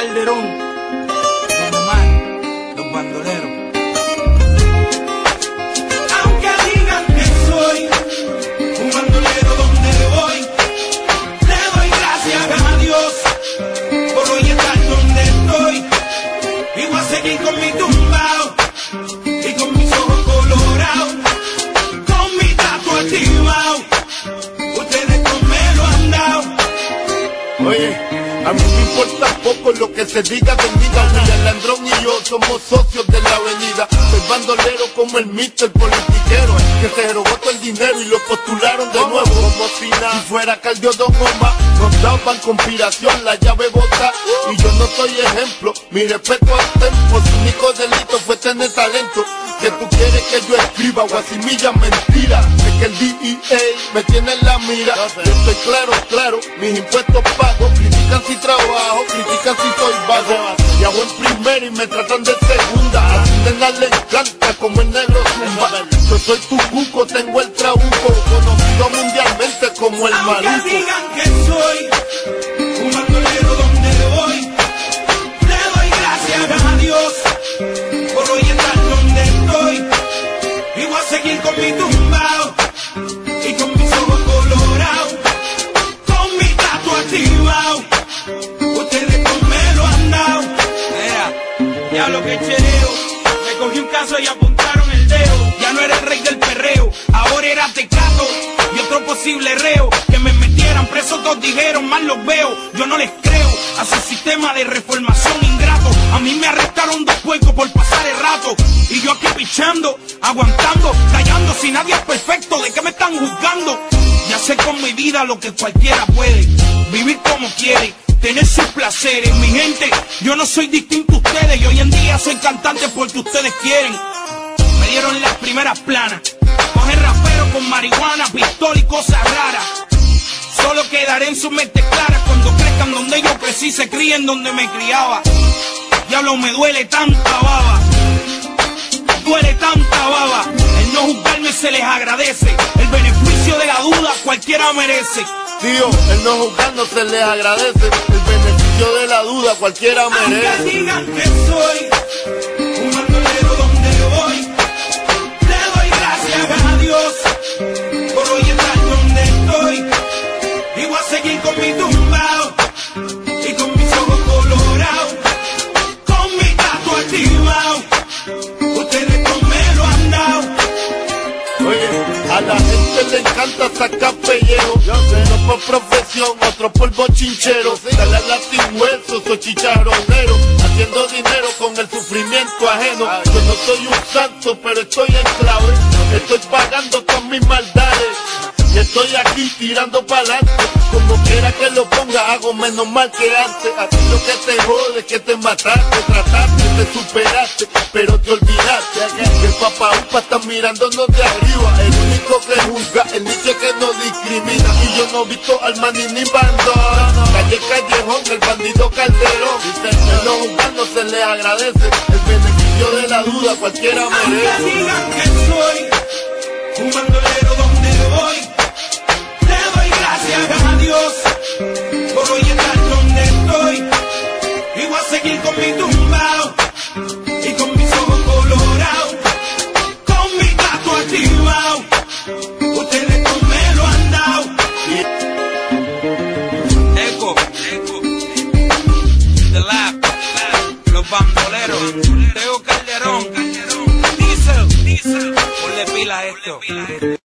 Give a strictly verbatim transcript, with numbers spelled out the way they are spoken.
Calderón, Don Omar, los bandoleros. Aunque digan que soy un bandolero donde voy, le doy gracias a Dios por hoy estar donde estoy. Y voy a seguir con mi tumbao y con mis ojos colorados, con mi tatu activado. Ustedes no me lo han dado. Oye, a mí me importa poco lo que se diga de mí. William Landrón y yo somos socios de la avenida. Soy bandolero como el mister politiquero, que se robó todo el dinero y lo postularon de nuevo como si nada. Si fuera Caldio Don Omar, nos daban conspiración, la llave bota. Y yo no soy ejemplo, mi respeto al tempo. Su único delito fue tener talento. Que tú quieres que yo escriba guasimilla mentira. Es que el D E A me tiene en la mira. Yo estoy claro, claro, mis impuestos pago. Critican si trabajo, critican si soy vago. Y hago en primera y me tratan de segunda. Así de nada le encanta como el negro zumba. Yo soy tu cuco, tengo el trabuco, conocido mundialmente como el maluco. Aunque digan que soy un bandolero donde voy, le doy gracias a Dios por hoy estar donde estoy. Y voy a seguir con mi tumbao y con mis ojos colorados, con mi tatu activado. Ustedes no me lo han dado. Mira, ya lo que chereo, me cogí un caso y apuntaron el dedo. Ya no era el rey del perreo, ahora era Tecato y otro posible reo. Que me metieran preso todos dijeron, mal los veo. Yo no les creo a su sistema de reformación ingrato. A mí me arrestaron dos puercos por pasar el rato, y yo aquí pichando, aguantando, callando. Si nadie es perfecto, ¿de qué me están juzgando? Ya sé con mi vida lo que cualquiera puede, vivir como quiere, tener sus placeres. Mi gente, yo no soy distinto a ustedes, y hoy en día soy cantante porque ustedes quieren. Me dieron las primeras planas, coger rapero con marihuana, pistola y cosas raras. Solo quedaré en sus mentes claras cuando crezcan donde yo crecí, se críen donde me criaba. Diablo, me duele tanta baba, duele tanta baba. El no juzgarme se les agradece, el beneficio de la duda cualquiera merece. Tío, el no juzgarnos se les agradece, el beneficio de la duda cualquiera merece. Aunque digan que soy un bandolero donde voy, le doy gracias a Dios por hoy estar donde estoy. Y voy a seguir con mi tumbao y con mis ojos colorados, con mi tatu activado. Ustedes no me lo han dado. Oye, a la gente le encanta sacar pellejo. Uno por profesión, otro por bochinchero. Dale al latín hueso, soy chicharronero, haciendo dinero con el sufrimiento ajeno. Yo no soy un santo, pero estoy en clave. Estoy pagando con mis maldades y estoy aquí tirando pa'lante. Como quiera que lo ponga, hago menos mal que antes. A ti lo que te jode es que te mataste, trataste, te superaste, pero te olvidaste. Que el papá upa está mirándonos de arriba. El único que juzga, el nicho que no discrimina. Y yo no he visto al maní ni bandón. Calle Callejón, el bandido Calderón. El no juzgando se le agradece, el beneficio de la duda cualquiera merece. Aunque digan que soy un bandolero donde voy, le doy gracias a Dios por hoy estar donde estoy. Y voy a seguir con mi tumbao y con mis ojos colorados, con mi tatu activado. Ustedes no me lo han dado. Eco, Eco, The Lab, los bandoleros, Teo Calderón, Diesel, Diesel, ponle pila a esto.